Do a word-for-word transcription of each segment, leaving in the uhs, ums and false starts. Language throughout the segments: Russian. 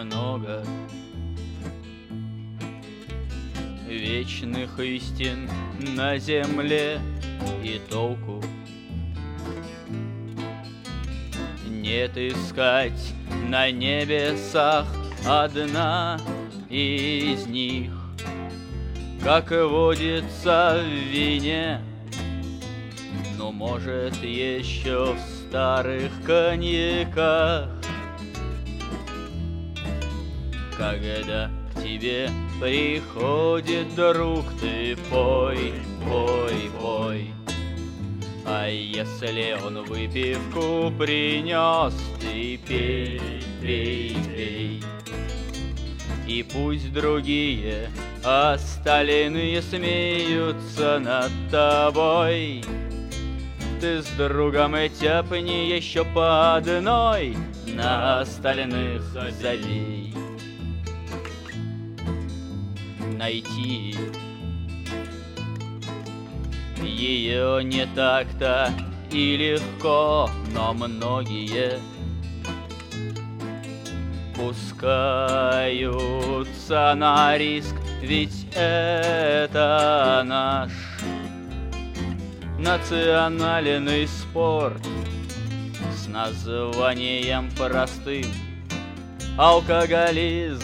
немного вечных истин на земле, и толку нет искать на небесах одна из них, как и водится в вине, но может еще в старых коньяках. Когда к тебе приходит друг, ты пой, пой, пой. А если он выпивку принес, ты пей, пей, пей. И пусть другие остальные смеются над тобой, ты с другом тяпни еще по одной, на остальных забей. Найти ее не так-то и легко, но многие пускаются на риск, ведь это наш национальный спорт с названием простым — алкоголизм.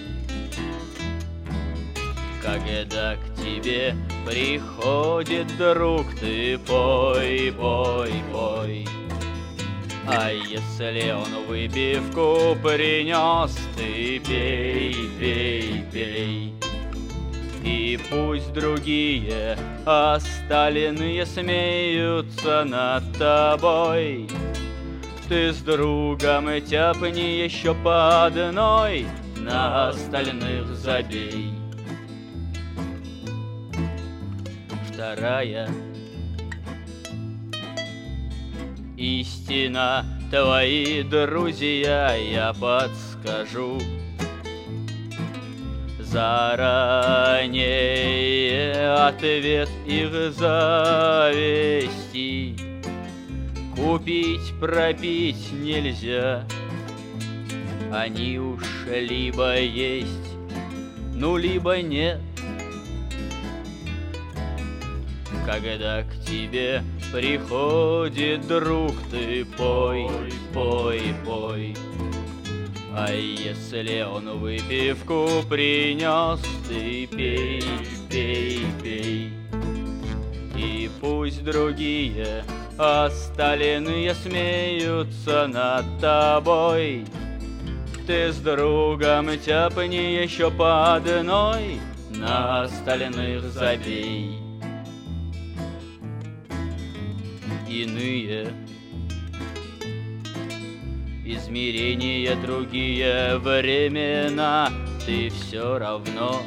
Когда к тебе приходит друг, ты пой, пой, пой. А если он выпивку принес, ты пей, пей, пей. И пусть другие остальные смеются над тобой, ты с другом тяпни еще по одной, на остальных забей. Вторая истина, твои друзья, я подскажу заранее ответ их завести. Купить, пропить нельзя, они уж либо есть, ну либо нет. Когда к тебе приходит друг, ты пой, пой, пой. А если он выпивку принес, ты пей, пей, пей. И пусть другие остальные смеются над тобой, ты с другом тяпни еще по одной, на остальных забей. Иные измерения, другие времена, ты все равно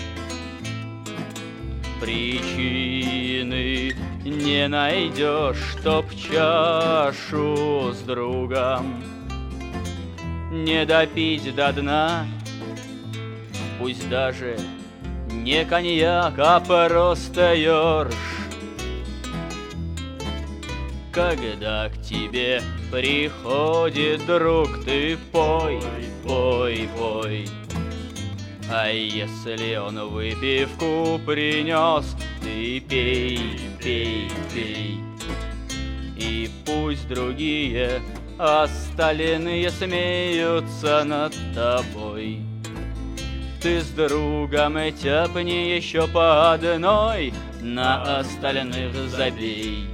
причины не найдешь, чтоб чашу с другом не допить до дна. Пусть даже не коньяк, а просто ёрш. Когда к тебе приходит друг, ты пой, пой, пой. А если он выпивку принес, ты пей, пей, пей. И пусть другие остальные смеются над тобой, ты с другом тяпни еще по одной, на остальных забей.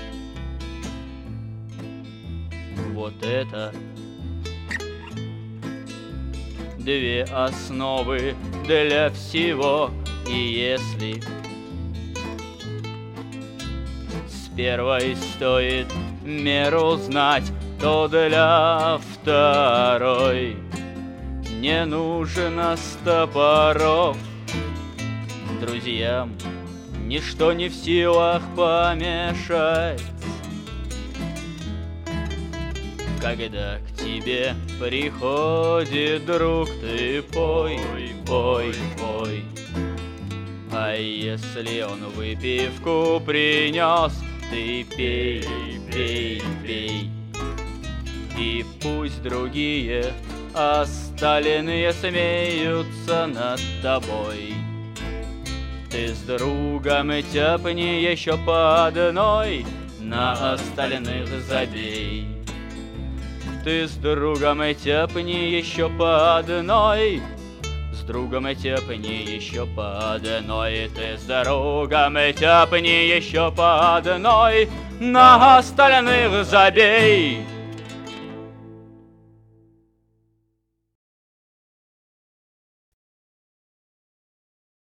Вот это две основы для всего. И если с первой стоит меру знать, то для второй не нужно стопоров. Друзьям ничто не в силах помешать. Когда к тебе приходит друг, ты пой, пой, пой. А если он выпивку принес, ты пей, пей, пей. И пусть другие остальные смеются над тобой. Ты с другом и тяпни еще по одной, на остальных забей. Ты с другом и тяпни еще по одной, с другом и тяпни еще по одной. Ты с другом и тяпни еще по одной, на остальных забей.